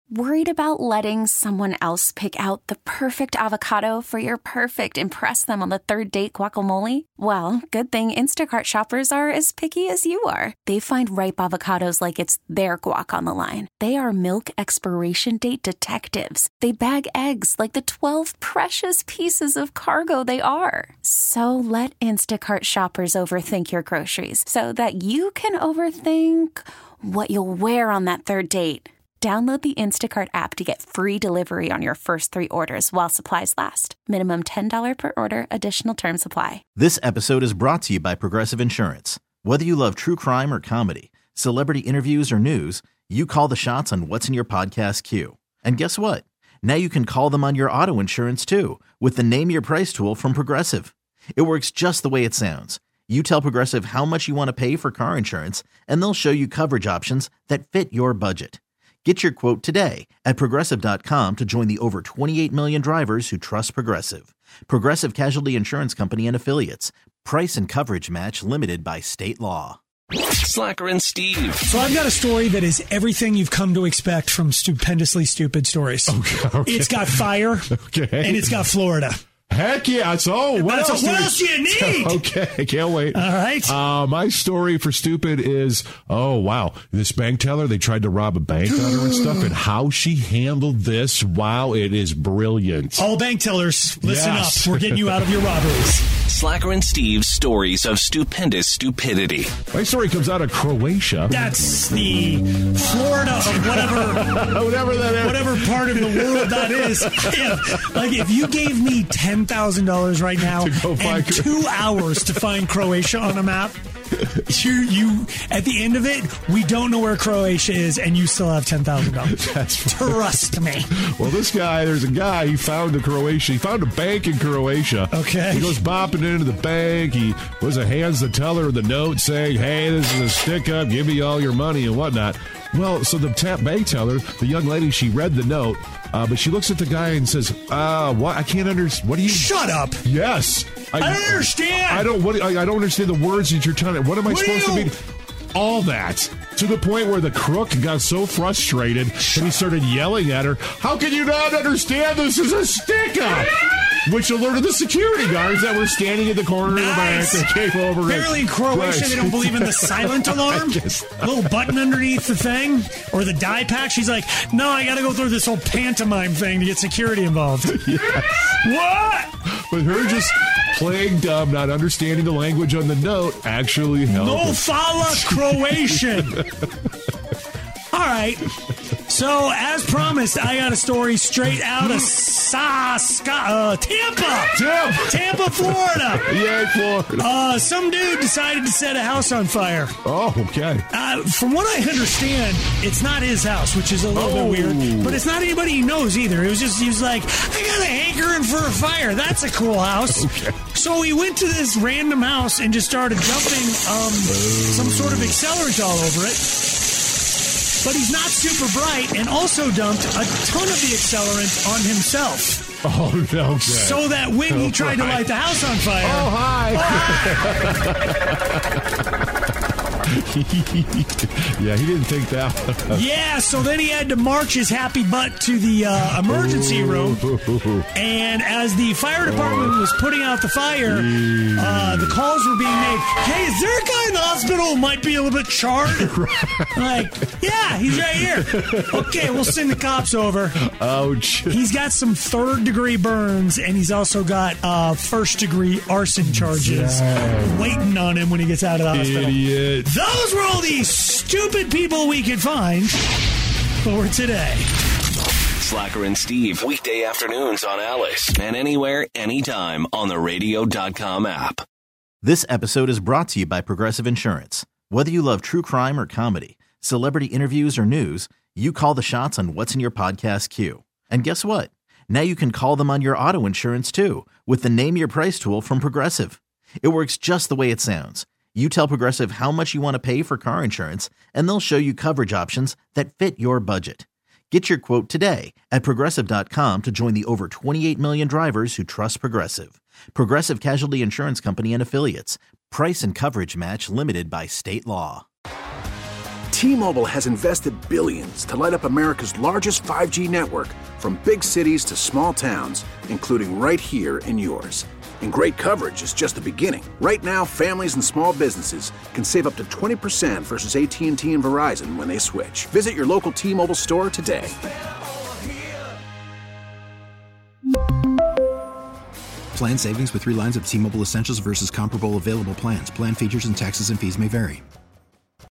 Worried about letting someone else pick out the perfect avocado for your perfect impress them on the third date guacamole? Well, good thing Instacart shoppers are as picky as you are. They find ripe avocados like it's their guac on the line. They are milk expiration date detectives. They bag eggs like the 12 precious pieces of cargo they are. So let Instacart shoppers overthink your groceries so that you can overthink what you'll wear on that third date. Download the Instacart app to get free delivery on your first 3 orders while supplies last. Minimum $10 per order. Additional terms apply. This episode is brought to you by Progressive Insurance. Whether you love true crime or comedy, celebrity interviews or news, you call the shots on what's in your podcast queue. And guess what? Now you can call them on your auto insurance too with the Name Your Price tool from Progressive. It works just the way it sounds. You tell Progressive how much you want to pay for car insurance, and they'll show you coverage options that fit your budget. Get your quote today at Progressive.com to join the over 28 million drivers who trust Progressive. Progressive Casualty Insurance Company and Affiliates. Price and coverage match limited by state law. Slacker and Steve. So I've got a story that is everything you've come to expect from stupendously stupid stories. Okay. It's got fire, and it's got Florida. Heck yeah. So what else do you need? Okay, can't wait. All right. My story for stupid is, oh, wow. This bank teller, they tried to rob a bank on her and stuff, and how she handled this, wow, it is brilliant. All bank tellers, listen Yes. up. We're getting you out of your robberies. Slacker and Steve's stories of stupendous stupidity. My story comes out of Croatia. That's the Florida of Whatever that is. whatever part of the world that is. If you gave me $10,000 right now To go find and 2 hours to find Croatia on a map, you at the end of it, we don't know where Croatia is, and you still have $10,000. That's Trust me. Well, there's a guy, he found a bank in Croatia. Okay. He goes bopping into the bank. He hands the teller the note saying, hey, this is a stick-up, give me all your money and whatnot. Well, so the bank teller, the young lady, she read the note, but she looks at the guy and says, what? I can't understand. What do you... Shut up. Yes. I don't understand. I don't understand the words that you're telling me. What am I supposed to be... All that, to the point where the crook got so frustrated and he started yelling at her, how can you not understand this is a stick-up? Which alerted the security guards that were standing in the corner of the bank. They came over. Apparently in Croatia, they don't believe in the silent alarm. Little button underneath the thing or the die pack. She's like, no, I got to go through this whole pantomime thing to get security involved. Yes. What? But her just playing dumb, not understanding the language on the note, actually helped. No fala Croatian. All right. So, as promised, I got a story straight out of Tampa, Florida. Yay, Florida. Some dude decided to set a house on fire. Oh, okay. From what I understand, it's not his house, which is a little bit weird. But it's not anybody he knows either. He was like, I got a hankering for a fire. That's a cool house. Okay. So he went to this random house and just started dumping some sort of accelerant all over it. But he's not super bright and also dumped a ton of the accelerant on himself. Oh, no. Okay. So that when he tried to light the house on fire... Oh, hi. Yeah, he didn't think that one. Yeah, so then he had to march his happy butt to the emergency room. And as the fire department was putting out the fire, the calls were being made. Hey, is there a guy in the hospital who might be a little bit charred? Like, yeah, he's right here. Okay, we'll send the cops over. Ouch. He's got some third-degree burns, and he's also got first-degree arson charges waiting on him when he gets out of the hospital. Idiot. Those were all the stupid people we could find for today. Slacker and Steve, weekday afternoons on Alice. And anywhere, anytime on the radio.com app. This episode is brought to you by Progressive Insurance. Whether you love true crime or comedy, celebrity interviews or news, you call the shots on what's in your podcast queue. And guess what? Now you can call them on your auto insurance too with the Name Your Price tool from Progressive. It works just the way it sounds. You tell Progressive how much you want to pay for car insurance, and they'll show you coverage options that fit your budget. Get your quote today at Progressive.com to join the over 28 million drivers who trust Progressive. Progressive Casualty Insurance Company and Affiliates. Price and coverage match limited by state law. T-Mobile has invested billions to light up America's largest 5G network, from big cities to small towns, including right here in yours. And great coverage is just the beginning. Right now, families and small businesses can save up to 20% versus AT&T and Verizon when they switch. Visit your local T-Mobile store today. Plan savings with 3 lines of T-Mobile Essentials versus comparable available plans. Plan features and taxes and fees may vary.